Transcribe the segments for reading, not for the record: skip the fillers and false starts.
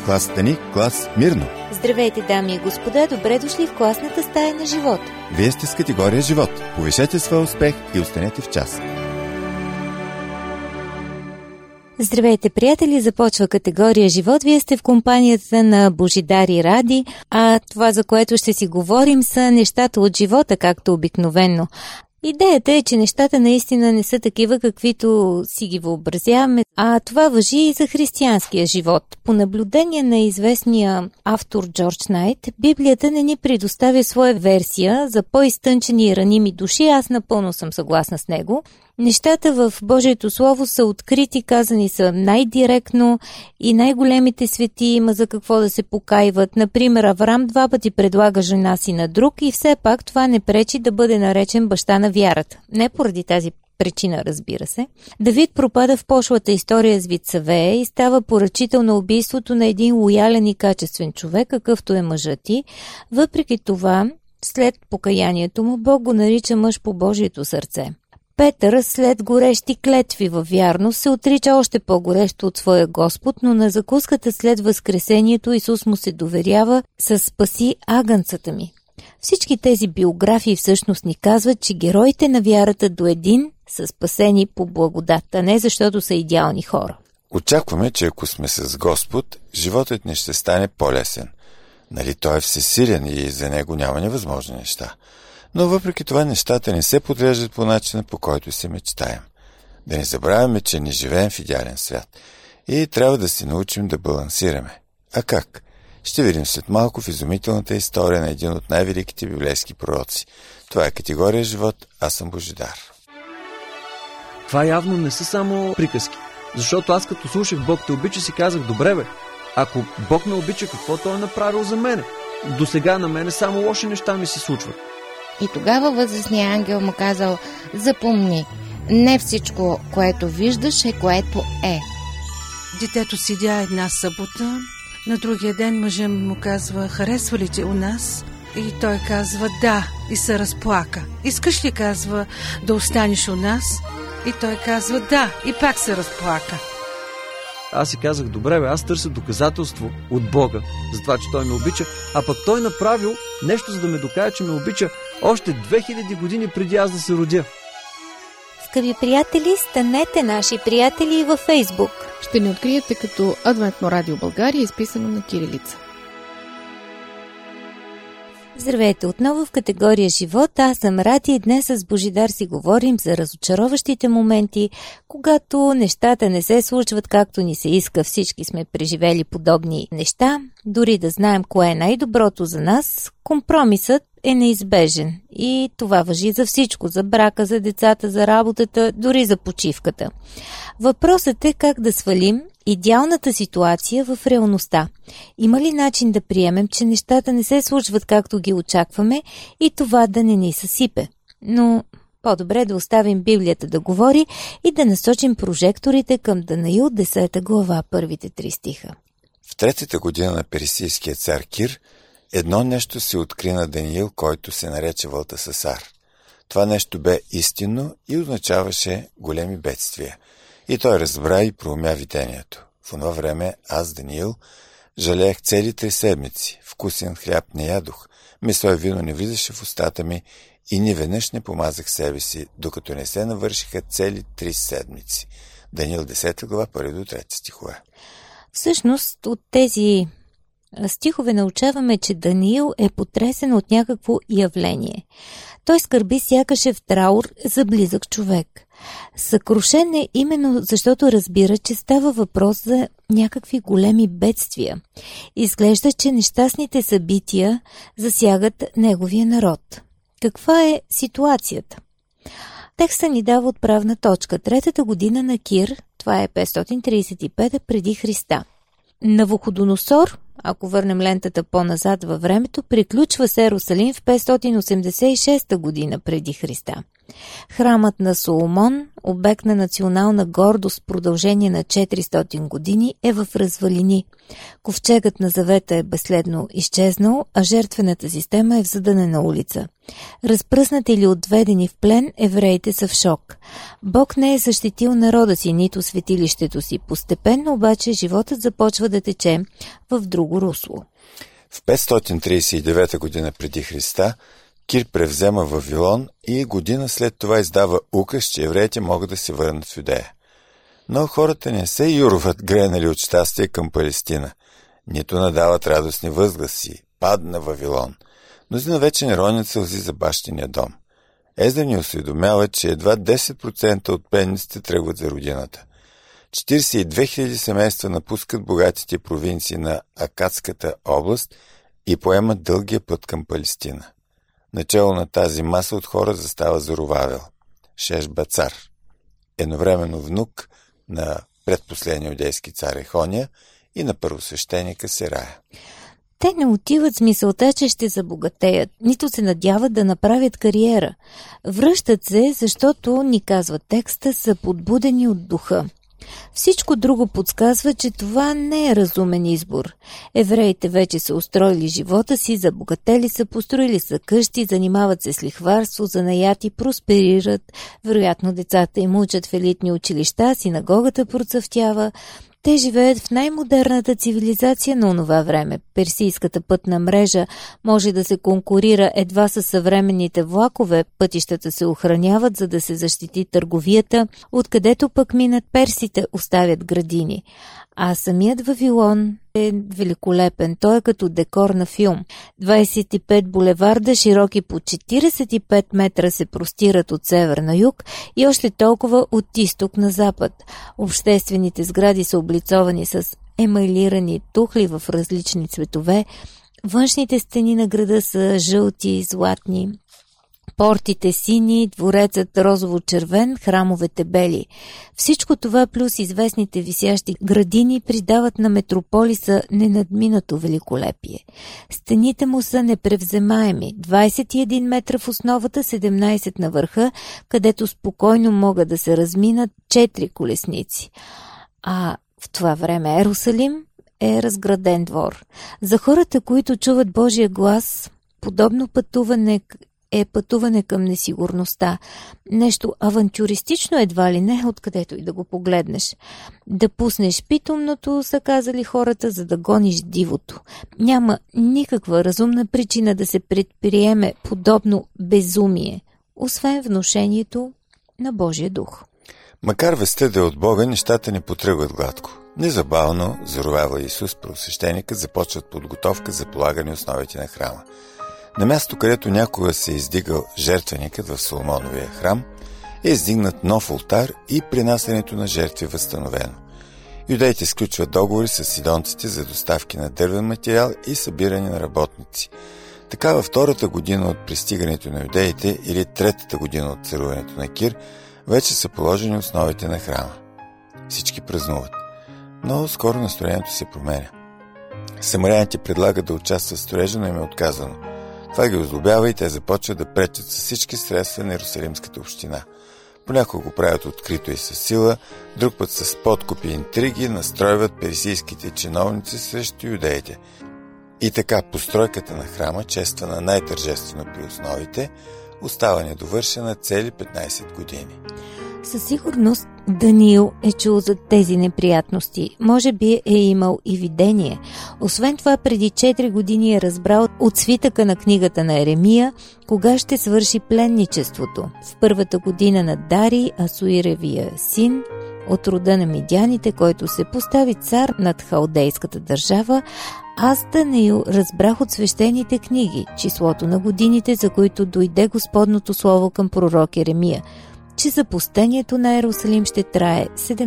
класата ни, клас Мирно. Здравейте, дами и господа, добре дошли в класната стая на живот. Вие сте с категория живот. Повишете своя успех и останете в час. Здравейте, приятели! Започва категория живот. Вие сте в компанията на Божидар и Ради, а това, за което ще си говорим, са нещата от живота, както обикновено. Идеята е, че нещата наистина не са такива, каквито си ги въобразяваме, а това важи и за християнския живот. По наблюдение на известния автор Джордж Найт, Библията не ни предоставя своя версия за по-изтънчени и раними души. Аз напълно съм съгласна с него. Нещата в Божието Слово са открити, казани са най-директно и най-големите свети има за какво да се покайват. Например, Аврам 2 пъти предлага жена си на друг и все пак това не пречи да бъде наречен баща на вярата. Не поради тази причина, разбира се. Давид пропада в пошлата история с Вицавея и става поръчител на убийството на един лоялен и качествен човек, какъвто е мъжът ти. Въпреки това, след покаянието му, Бог го нарича мъж по Божието сърце. Петър, след горещи клетви във вярност, се отрича още по-горещо от своя Господ, но на закуската след възкресението Исус му се доверява със спаси агънцата ми. Всички тези биографии всъщност ни казват, че героите на вярата до един са спасени по благодат, а не защото са идеални хора. Очакваме, че ако сме с Господ, животът ни ще стане по-лесен. Нали, Той е всесилен и за Него няма невъзможни неща. Но въпреки това нещата не се подреждат по начина, по който се мечтаем. Да не забравяме, че не живеем в идеален свят и трябва да се научим да балансираме. А как? Ще видим след малко в изумителната история на един от най-великите библейски пророци. Това е категория живот, аз съм Божидар. Това явно не са само приказки. Защото аз като слушах Бог те обича си казах, добре бе, ако Бог ме обича, какво Той е направил за мене? До сега на мене само лоши неща ми се случват. И тогава възрастният ангел му казал, запомни, не всичко, което виждаш е което е. Детето седя една събота, на другия ден мъжът му казва, харесва ли те у нас? И той казва, да, и се разплака. Искаш ли, казва, да останеш у нас? И той казва, да, и пак се разплака. Аз си казах, добре бе, аз търся доказателство от Бога за това, че Той ме обича, а пък Той направил нещо, за да ме докаже, че ме обича още 2000 години преди аз да се родя. Скъпи приятели, станете наши приятели във Фейсбук. Ще ни откриете като Адвентно радио България, изписано на кирилица. Здравейте отново в категория живот. Аз съм Ради и днес с Божидар си говорим за разочароващите моменти, когато нещата не се случват както ни се иска. Всички сме преживели подобни неща. Дори да знаем кое е най-доброто за нас, компромисът е неизбежен. И това важи за всичко. За брака, за децата, за работата, дори за почивката. Въпросът е как да свалим идеалната ситуация в реалността. Има ли начин да приемем, че нещата не се случват както ги очакваме и това да не ни съсипе? Но по-добре да оставим Библията да говори и да насочим прожекторите към Данаил 10 глава, първите 3 стиха. В 3-та година на персийския цар Кир едно нещо се откри на Даниил, който се нарече Вълтасасар. Това нещо бе истинно и означаваше големи бедствия. И той разбра и проумя видението. В това време аз, Даниил, жалеех цели 3 седмици. Вкусен хляб не ядох, месо и вино не влизаше в устата ми и ни веднъж не помазах себе си, докато не се навършиха цели 3 седмици. Даниил 10 глава, 1 до 3 стихове. Всъщност от тези стихове научаваме, че Даниил е потресен от някакво явление. Той скърби сякаш е в траур за близък човек. Съкрушен е именно защото разбира, че става въпрос за някакви големи бедствия. Изглежда, че нещастните събития засягат неговия народ. Каква е ситуацията? Текста ни дава отправна точка. 3-та година на Кир, това е 535 преди Христа. Навуходоносор, ако върнем лентата по-назад във времето, приключва с Ерусалим в 586 година преди Христа. Храмът на Соломон, обект на национална гордост в продължение на 400 години, е в развалини. Ковчегът на завета е безследно изчезнал, а жертвената система е в задънена улица. Разпръснати или отведени в плен, евреите са в шок. Бог не е защитил народа си, нито светилището си. Постепенно обаче животът започва да тече в друго русло. В 539 година преди Христа Кир превзема Вавилон и година след това издава указ, че евреите могат да се върнат в Юдея. Но хората не се юрват гренали от щастие към Палестина, нито надават радостни възгласи. Падна Вавилон. Мнозина вече не ронят сълзи за бащиния дом. Ездра ни осведомява, че едва 10% от пленниците тръгват за родината. 42 000 семейства напускат богатите провинции на Акадската област и поемат дългия път към Палестина. Начало на тази маса от хора застава Зоровавел, Шешбацар, едновременно внук на предпоследния юдейски цар Ехония и на първосвещеника Серая. Те не отиват с мисълта, че ще забогатеят, нито се надяват да направят кариера. Връщат се, защото, ни казва текста, са подбудени от духа. Всичко друго подсказва, че това не е разумен избор. Евреите вече са устроили живота си, забогатели са, построили са къщи, занимават се с лихварство, занаяти, просперират. Вероятно децата им учат в елитни училища, синагогата процъфтява. Те живеят в най-модерната цивилизация на онова време. Персийската пътна мрежа може да се конкурира едва с съвременните влакове, пътищата се охраняват, за да се защити търговията, откъдето пък минат персите, оставят градини. А самият Вавилон е великолепен. Той е като декор на филм. 25 булеварда, широки по 45 метра, се простират от север на юг и още толкова от изток на запад. Обществените сгради са облицовани с емайлирани тухли в различни цветове. Външните стени на града са жълти, златни. Портите сини, дворецът розово-червен, храмовете бели. Всичко това плюс известните висящи градини придават на метрополиса ненадминато великолепие. Стените му са непревземаеми, 21 метра в основата, 17 на върха, където спокойно могат да се разминат 4 колесници. А в това време Иерусалим е разграден двор. За хората, които чуват Божия глас, подобно пътуване е пътуване към несигурността. Нещо авантюристично едва ли не, откъдето и да го погледнеш. Да пуснеш питомното, са казали хората, за да гониш дивото. Няма никаква разумна причина да се предприеме подобно безумие, освен внушението на Божия дух. Макар вестта да е от Бога, нещата не потръгват гладко. Незабавно Зоровавел и Исус, първосвещеникът, започват подготовка за полагане основите на храма. На място, където някога се е издигал жертвеникът в Соломоновия храм, е издигнат нов олтар и принасянето на жертви възстановено. Юдеите сключват договори с сидонците за доставки на дървен материал и събиране на работници. Така във втората година от пристигането на юдеите или третата година от царуването на Кир вече са положени основите на храма. Всички празнуват, но скоро настроението се променя. Самаряните предлагат да участват в строежа, но им е отказано. Това ги озлобява и те започват да пречат с всички средства на Иерусалимската община. Понякога го правят открито и със сила, друг път с подкупи и интриги настройват персийските чиновници срещу юдеите. И така постройката на храма, чествана най-тържествено при основите, остава недовършена цели 15 години. Със сигурност Даниил е чул за тези неприятности. Може би е имал и видение. Освен това, преди 4 години е разбрал от свитъка на книгата на Еремия, кога ще свърши пленничеството. В първата година на Дарий, Асуиревия син, от рода на мидяните, който се постави цар над халдейската държава, аз, Даниил, разбрах от свещените книги числото на годините, за които дойде Господното слово към пророк Еремия, че запустението на Иерусалим ще трае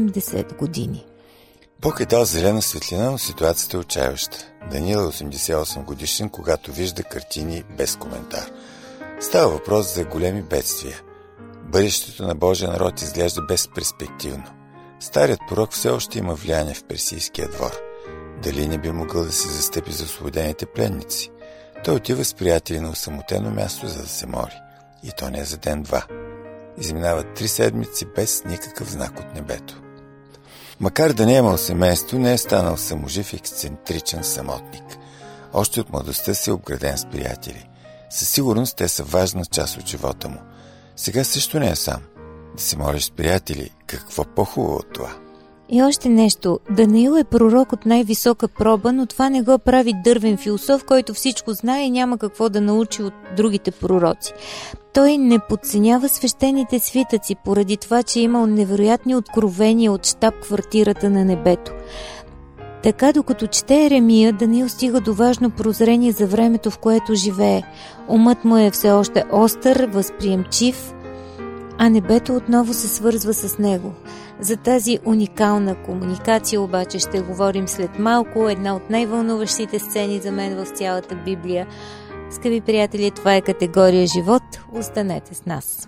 70 години. Бог е дал зелена светлина, но ситуацията е отчаяваща. Даниил е 88 годишен, когато вижда картини без коментар. Става въпрос за големи бедствия. Бъдещето на Божия народ изглежда безперспективно. Старият пророк все още има влияние в персийския двор. Дали не би могъл да се застъпи за освободените пленници? Той отива с приятели на осамотено място, за да се моли. И то не за ден-два. Изминават 3 седмици без никакъв знак от небето. Макар да не е имал семейство, не е станал саможив и ексцентричен самотник. Още от младостта си е обграден с приятели. Със сигурност те са важна част от живота му. Сега също не е сам. Да се молиш с приятели, какво по-хубаво от това? И още нещо. Даниил е пророк от най-висока проба, но това не го прави дървен философ, който всичко знае и няма какво да научи от другите пророци. Той не подценява свещените свитъци, поради това, че е имал невероятни откровения от щаб-квартирата на небето. Така, докато чете Еремия, Даниил стига до важно прозрение за времето, в което живее. Умът му е все още остър, възприемчив, а небето отново се свързва с него. За тази уникална комуникация обаче ще говорим след малко. Една от най-вълнуващите сцени за мен в цялата Библия. Скъпи приятели, това е категория живот. Останете с нас.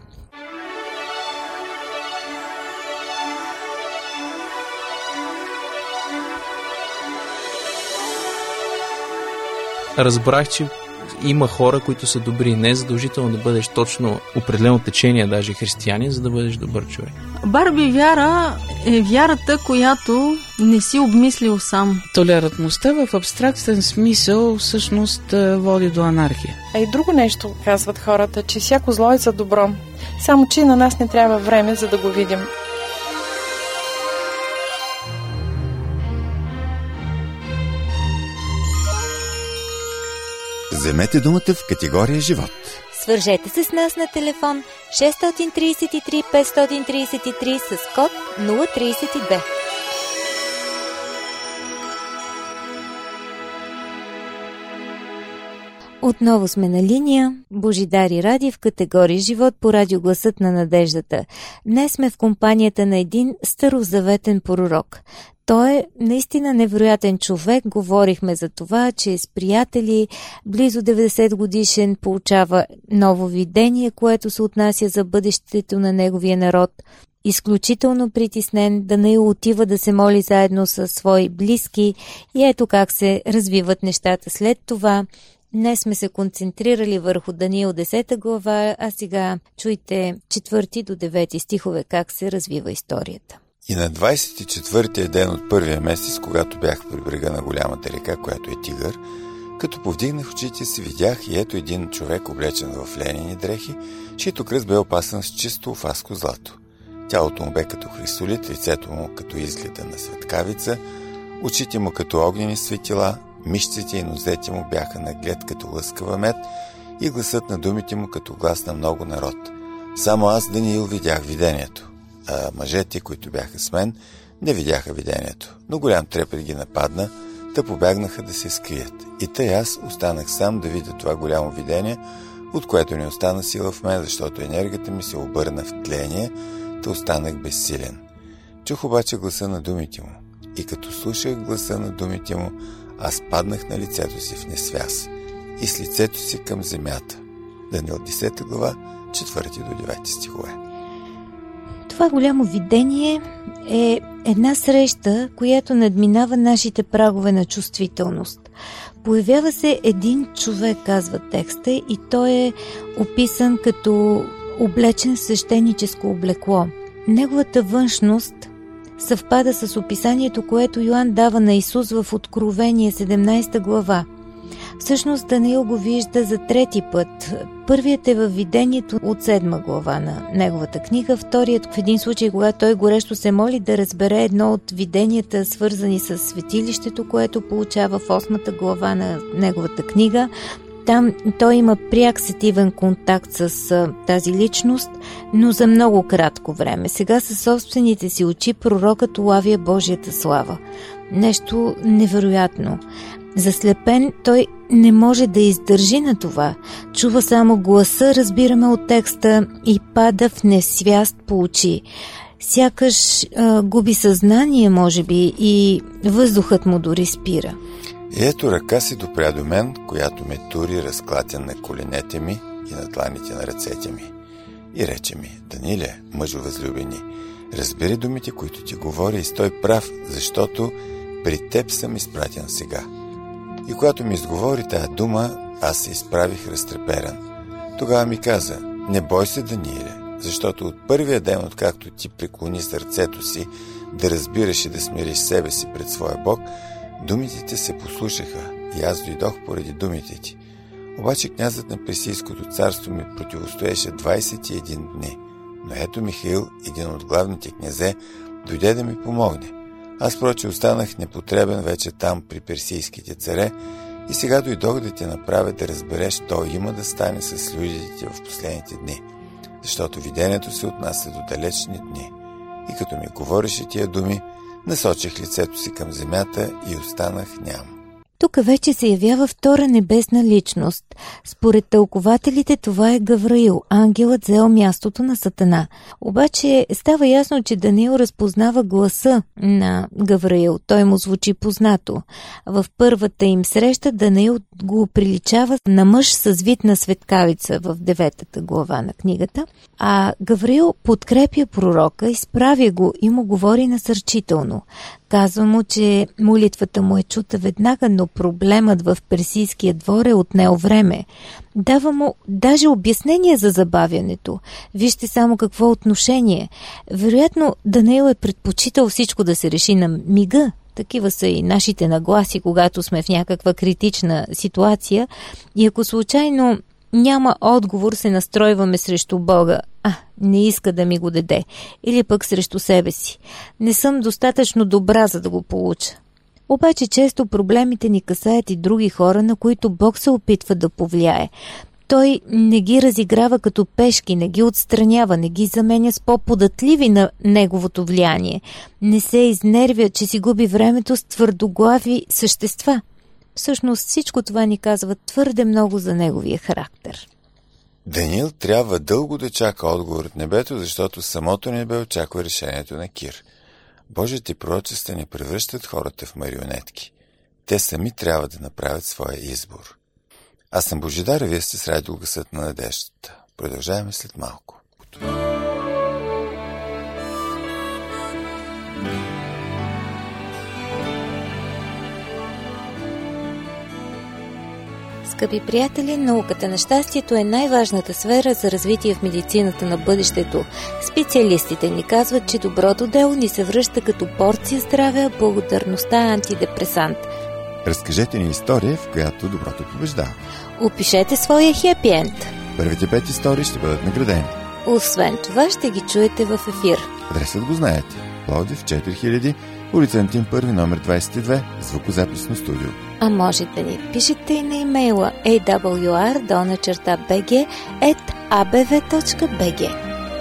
Разбрах, че има хора, които са добри. Не е задължително да бъдеш точно определено течение, даже християнин, за да бъдеш добър човек. Барби вяра е вярата, която не си обмислил сам. Толерантността в абстрактен смисъл всъщност води до анархия. А и друго нещо казват хората, че всяко зло е за добро. Само че на нас не трябва време, за да го видим. Вземете думата в категория живот. Свържете се с нас на телефон 633 533 с код 032. Отново сме на линия. Божидар и Ради в категория живот по радио Гласът на надеждата. Днес сме в компанията на един старозаветен пророк. Той е наистина невероятен човек. Говорихме за това, че е с приятели, близо 90 годишен, получава ново видение, което се отнася за бъдещето на неговия народ. Изключително притеснен, Даниил отива да се моли заедно с свои близки и ето как се развиват нещата след това. Днес сме се концентрирали върху Даниил 10 глава, а сега чуйте 4 до 9 стихове как се развива историята. И на 24-тия ден от първия месец, когато бях при брега на голямата река, която е Тигър, като повдигнах очите си, видях и ето един човек, облечен в ленени дрехи, чието кръст бе опасан с чисто офаско злато. Тялото му бе като хрисолит, лицето му като изгледа на светкавица, очите му като огнени светила, мишците и нозете му бяха наглед като лъскава мед и гласът на думите му като глас на много народ. Само аз, Даниил, видях видението, а мъжете, които бяха с мен, не видяха видението, но голям трепет ги нападна, да побягнаха да се скрият. И тъй аз останах сам да видя това голямо видение, от което не остана сила в мен, защото енергията ми се обърна в тление, да останах безсилен. Чух обаче гласа на думите му и като слушах гласа на думите му, аз паднах на лицето си в несвяз и с лицето си към земята. Даниил 10 глава, 4 до 9 стихове. Това голямо видение е една среща, която надминава нашите прагове на чувствителност. Появява се един човек, казва текста, и той е описан като облечен в свещеническо облекло. Неговата външност съвпада с описанието, което Йоан дава на Исус в Откровение 17 глава. Всъщност Даниил го вижда за трети път. Първият е във видението от 7 глава на неговата книга, вторият в един случай, когато той горещо се моли да разбере едно от виденията, свързани с светилището, което получава в 8 глава на неговата книга. Там той има пряк сетивен контакт с тази личност, но за много кратко време. Сега със собствените си очи пророкът улавя Божията слава. Нещо невероятно. Заслепен, той не може да издържи на това. Чува само гласа, разбираме от текста, и пада в несвяст по очи. Сякаш губи съзнание, може би, и въздухът му дори спира. И ето ръка си допря до мен, която ме тури разклатен на коленете ми и на дланите на ръцете ми. И рече ми: Даниле, мъжо възлюбени, разбери думите, които ти говоря, и стой прав, защото при теб съм изпратен сега. И когато ми изговори тая дума, аз се изправих разтреперан. Тогава ми каза: не бой се, Даниеле, защото от първия ден, откакто ти преклони сърцето си да разбираш и да смириш себе си пред своя Бог, думите ти се послушаха и аз дойдох поради думите ти. Обаче князът на Персийското царство ми противостоеше 21 дни. Но ето Михаил, един от главните князе, дойде да ми помогне. Аз проче останах непотребен вече там при персийските царе и сега дойдох да те направя да разбереш, то има да стане с людите в последните дни, защото видението се отнася до далечни дни. И като ми говореше тия думи, насочих лицето си към земята и останах ням. Тук вече се явява втора небесна личност. Според тълкователите това е Гавраил, ангелът взел мястото на Сатана. Обаче става ясно, че Даниил разпознава гласа на Гавраил. Той му звучи познато. В първата им среща Даниил го приличава на мъж с вид на светкавица в 9 глава на книгата, а Гавраил подкрепя пророка, изправя го и му говори насърчително. Казва му, че молитвата му е чута веднага, но проблемът в персийския двор е отнел време. Дава му даже обяснение за забавянето. Вижте само какво отношение. Вероятно, Даниил е предпочитал всичко да се реши на мига. Такива са и нашите нагласи, когато сме в някаква критична ситуация. И ако случайно няма отговор, се настройваме срещу Бога. Не иска да ми го даде. Или пък срещу себе си. Не съм достатъчно добра, за да го получа. Обаче често проблемите ни касаят и други хора, на които Бог се опитва да повлияе. Той не ги разиграва като пешки, не ги отстранява, не ги заменя с по-податливи на неговото влияние. Не се изнервя, че си губи времето с твърдоглави същества. Всъщност всичко това ни казва твърде много за неговия характер. Даниил трябва дълго да чака отговор от небето, защото самото небе очаква решението на Кир. Божите пророчества не превръщат хората в марионетки. Те сами трябва да направят своя избор. Аз съм Божидар, а вие сте с радио Гласът на надеждата. Продължаваме след малко. Скъпи приятели, науката на щастието е най-важната сфера за развитие в медицината на бъдещето. Специалистите ни казват, че доброто дело ни се връща като порция здраве, а благодарността е антидепресант. Разкажете ни история, в която доброто побеждава. Опишете своя хепи енд. Първите 5 истории ще бъдат наградени. Освен това ще ги чуете в ефир. Адресът го знаете. Пловдив 4000, улица Антим 1, номер 22, звукозаписно студио. А може да ни пишете и на имейла awr@bg@abv.bg.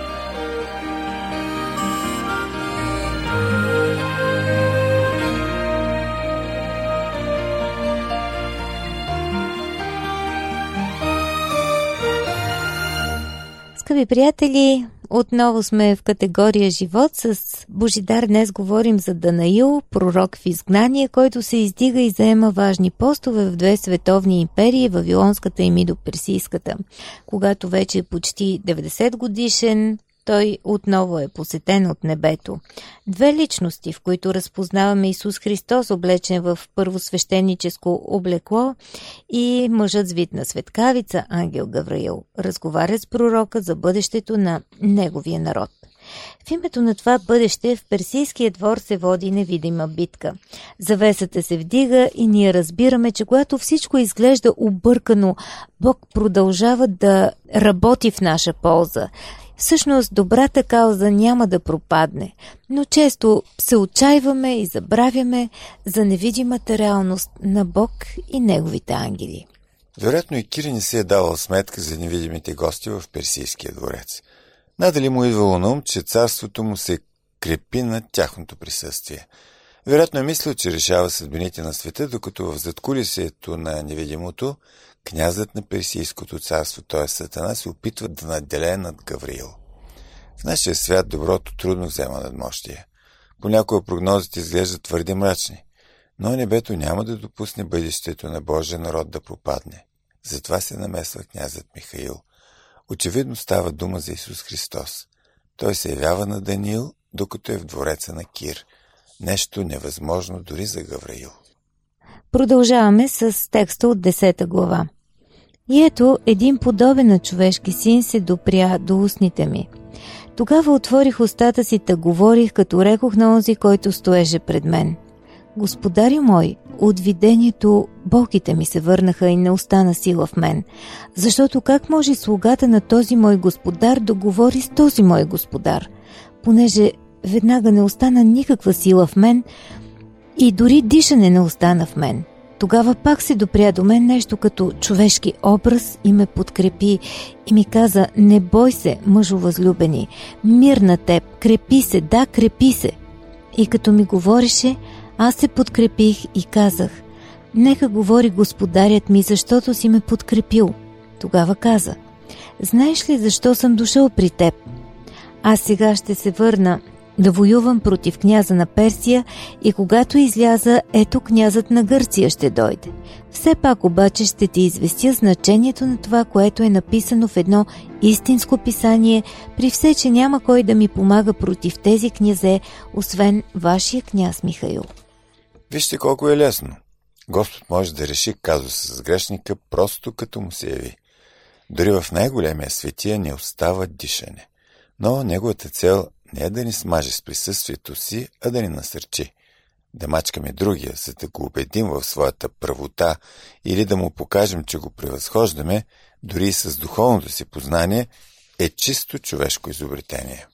Скъпи приятели, отново сме в категория живот. С Божидар днес говорим за Данаил, пророк в изгнание, който се издига и заема важни постове в 2 световни империи, вавилонската и мидо-персийската. Когато вече е почти 90 годишен, той отново е посетен от небето. 2 личности, в които разпознаваме Исус Христос, облечен в първосвещеническо облекло, и мъжът с вид на светкавица, ангел Гавраил, разговаря с пророка за бъдещето на неговия народ. В името на това бъдеще в персийския двор се води невидима битка. Завесата се вдига и ние разбираме, че когато всичко изглежда объркано, Бог продължава да работи в наша полза. Всъщност добрата кауза няма да пропадне, но често се отчаиваме и забравяме за невидимата реалност на Бог и неговите ангели. Вероятно и Кир не си е давал сметка за невидимите гости в персийския дворец. Надали му идвало на ум, че царството му се крепи над тяхното присъствие. Вероятно е мислил, че решава съдбините на света, докато в задкулисието на невидимото князът на Персийското царство, т.е. Сатана, се опитва да надделее над Гавраил. В нашия свят доброто трудно взема надмощие. Понякога прогнозите изглеждат твърде мрачни, но небето няма да допусне бъдещето на Божия народ да пропадне. Затова се намесва князът Михаил. Очевидно става дума за Исус Христос. Той се явява на Даниил, докато е в двореца на Кир. Нещо невъзможно дори за Гавраил. Продължаваме с текста от 10 глава. И ето, един подобен на човешки син се допря до устните ми. Тогава отворих устата си, та говорих, като рекох на онзи, който стоеше пред мен. Господарю мой, от видението болките ми се върнаха и не остана сила в мен, защото как може слугата на този мой господар да говори с този мой господар, понеже веднага не остана никаква сила в мен и дори дишане не остана в мен. Тогава пак се допря до мен нещо като човешки образ и ме подкрепи и ми каза: не бой се, мъжо възлюбени, мир на теб, крепи се, да, крепи се. И като ми говореше, аз се подкрепих и казах: нека говори господарят ми, защото си ме подкрепил. Тогава каза: знаеш ли защо съм дошъл при теб? Аз сега ще се върна да воювам против княза на Персия и когато изляза, ето князът на Гърция ще дойде. Все пак обаче ще ти известя значението на това, което е написано в едно истинско писание, при все, че няма кой да ми помага против тези князе, освен вашия княз Михаил. Вижте колко е лесно. Господ може да реши казуса с грешника просто като му се яви. Дори в най-големия светия не остава дишане. Но неговата цел не е да ни смаже с присъствието си, а да ни насърчи. Да мачкаме другия, за да го убедим в своята правота или да му покажем, че го превъзхождаме, дори и с духовното си познание, е чисто човешко изобретение.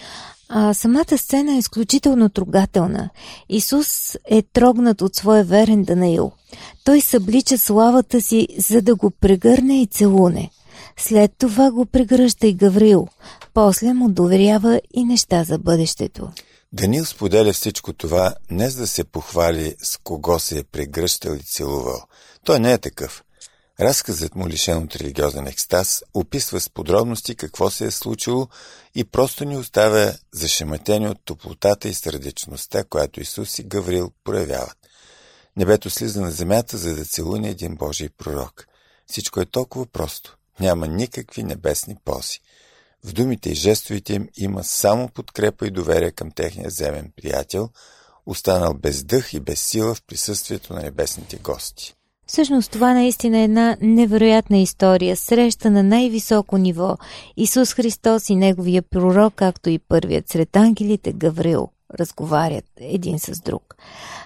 Самата сцена е изключително трогателна. Исус е трогнат от своя верен Данаил. Той съблича славата си, за да го прегърне и целуне. След това го прегръща и Гавриил. После му доверява и неща за бъдещето. Даниил споделя всичко това не за да се похвали с кого се е прегръщал и целувал. Той не е такъв. Разказът му, лишен от религиозен екстаз, описва с подробности какво се е случило и просто ни оставя зашеметени от топлотата и сърдечността, която Исус и Гавриил проявяват. Небето слиза на земята, за да целуне един Божий пророк. Всичко е толкова просто. Няма никакви небесни ползи. В думите и жестовите им има само подкрепа и доверие към техния земен приятел, останал без дъх и без сила в присъствието на небесните гости. Всъщност това наистина е една невероятна история, среща на най-високо ниво. Исус Христос и неговия пророк, както и първият сред ангелите Гавриил, разговарят един с друг.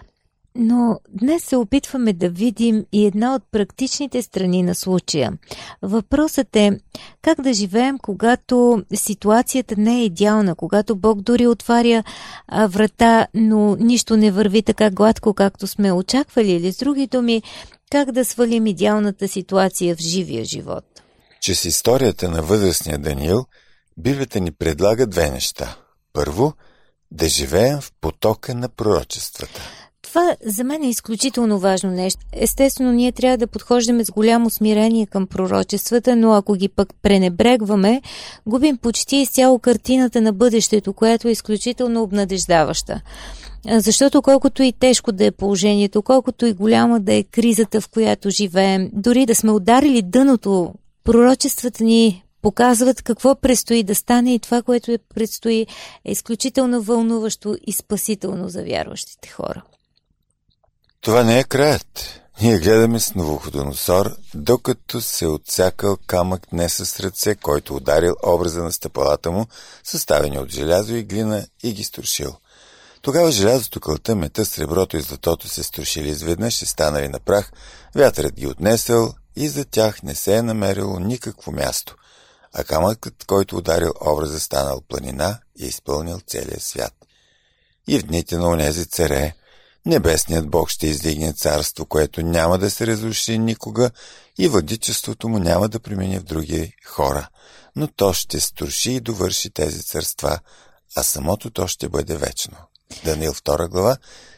Но днес се опитваме да видим и една от практичните страни на случая. Въпросът е как да живеем, когато ситуацията не е идеална, когато Бог дори отваря врата, но нищо не върви така гладко, както сме очаквали, или с други думи, как да свалим идеалната ситуация в живия живот. Чрез историята на възрастния Даниил, Библията ни предлага две неща. Първо, да живеем в потока на пророчествата. Това за мен е изключително важно нещо. Естествено, ние трябва да подхождаме с голямо смирение към пророчествата, но ако ги пък пренебрегваме, губим почти изцяло картината на бъдещето, която е изключително обнадеждаваща. Защото колкото и тежко да е положението, колкото и голяма да е кризата, в която живеем, дори да сме ударили дъното, пророчествата ни показват какво предстои да стане и това, което предстои, е изключително вълнуващо и спасително за вярващите хора. Това не е краят. Ние гледаме с Навуходоносор, докато се отсякал камък не с ръце, който ударил образа на стъпалата му, съставени от желязо и глина, и ги струшил. Тогава желязото, кълта, мета, среброто и златото се струшили изведнъж и станали на прах, вятърът ги отнесъл и за тях не се е намерило никакво място, а камъкът, който ударил образа, станал планина и изпълнил целия свят. И в дните на онези царе, небесният Бог ще издигне царство, което няма да се разруши никога и владичеството му няма да премине в други хора, но то ще струши и довърши тези царства, а самото то ще бъде вечно. Даниил 2 глава,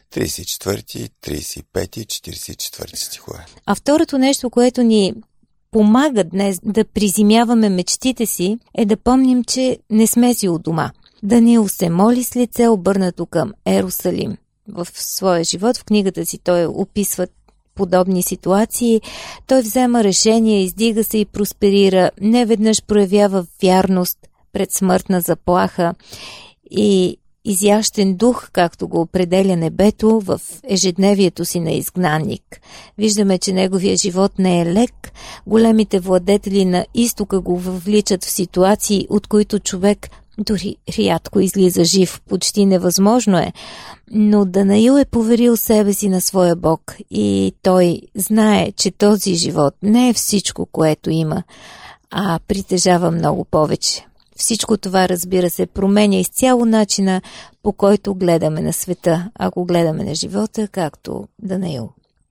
34, 35 и 44 стихове. А второто нещо, което ни помага днес да приземяваме мечтите си, е да помним, че не сме си у дома. Даниил се моли с лице обърнато към Ерусалим. В своя живот, в книгата си, той описва подобни ситуации. Той взема решение, издига се и просперира. Неведнъж проявява вярност пред смъртна заплаха. И изящен дух, както го определя небето в ежедневието си на изгнанник. Виждаме, че неговия живот не е лек. Големите владетели на изтока го въвличат в ситуации, от които човек дори рядко излиза жив, почти невъзможно е. Но Данаил е поверил себе си на своя Бог и той знае, че този живот не е всичко, което има, а притежава много повече. Всичко това, разбира се, променя изцяло начина, по който гледаме на света, ако гледаме на живота, както Данаил.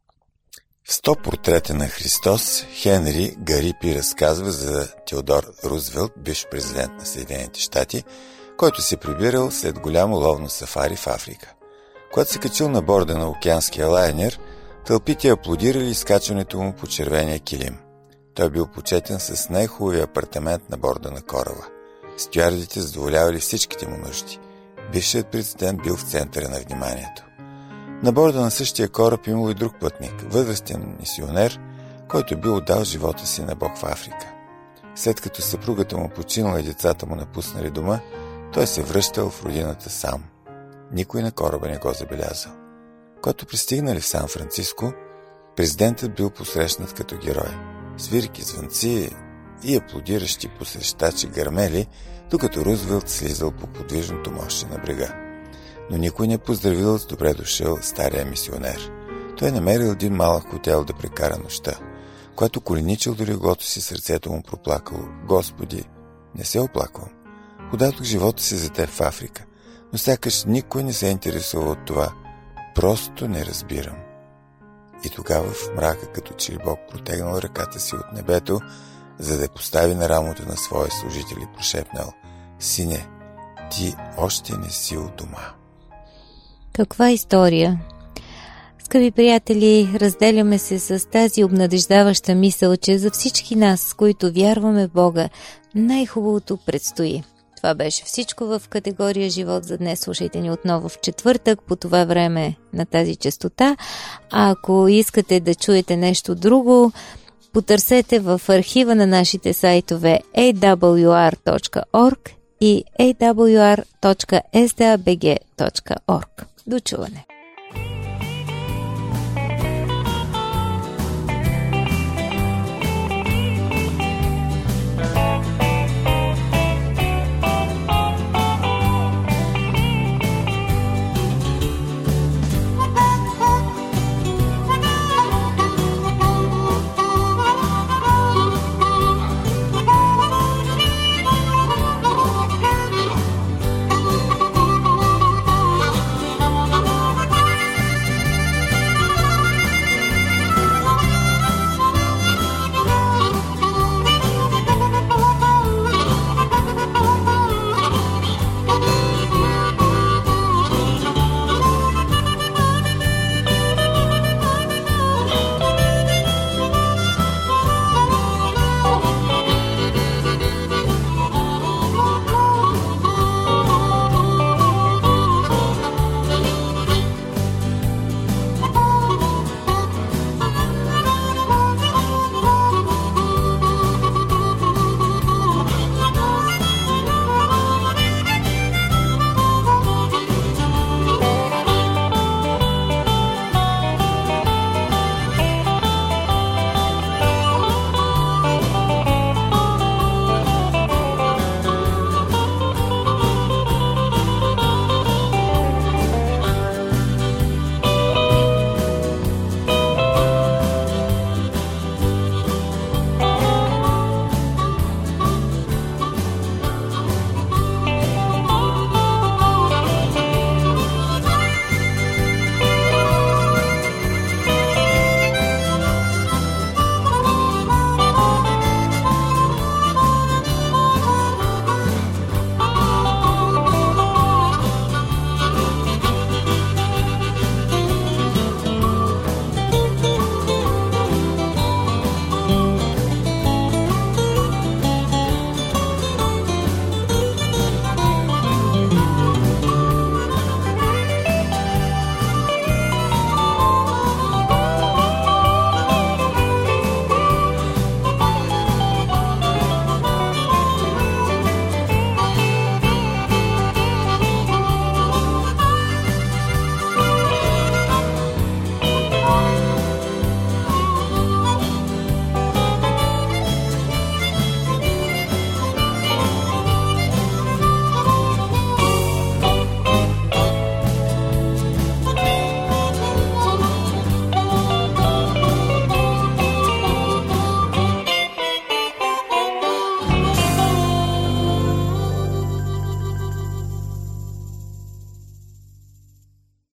В 100 портрета на Христос Хенри Гарипи разказва за Теодор Рузвелт, бивш президент на Съединените щати, който се прибирал след голямо ловно сафари в Африка. Когато се качил на борда на океанския лайнер, тълпите аплодирали изкачването му по червения килим. Той бил почетен с най-хубавия апартамент на борда на кораба. Стюардите задоволявали всичките му нужди. Бившият президент бил в центъра на вниманието. На борда на същия кораб имал и друг пътник, възрастен мисионер, който бил отдал живота си на Бог в Африка. След като съпругата му починала и децата му напуснали дома, той се връщал в родината сам. Никой на кораба не го забелязал. Когато пристигнали в Сан-Франциско, президентът бил посрещнат като герой. Свирки, звънци и аплодиращи посрещачи гърмели, докато Рузвелт слизал по подвижното мостче на брега. Но никой не поздравил с добре дошъл стария мисионер. Той намерил един малък хотел да прекара нощта. Когато коленичил до леглото си, сърцето му проплакало: Господи, не се оплаквам. Подадох живота си за теб в Африка, но сякаш никой не се интересува от това. Просто не разбирам. И тогава в мрака, като че ли Бог протегнал ръката си от небето, за да постави на рамото на своя служител и прошепнал: Сине, ти още не си у дома. Каква история! Скъпи приятели, разделяме се с тази обнадеждаваща мисъл, че за всички нас, които вярваме в Бога, най-хубавото предстои. Това беше всичко в категория живот за днес. Слушайте ни отново в четвъртък по това време на тази честота. А ако искате да чуете нещо друго, потърсете в архива на нашите сайтове awr.org и awr.sdabg.org. До чуване!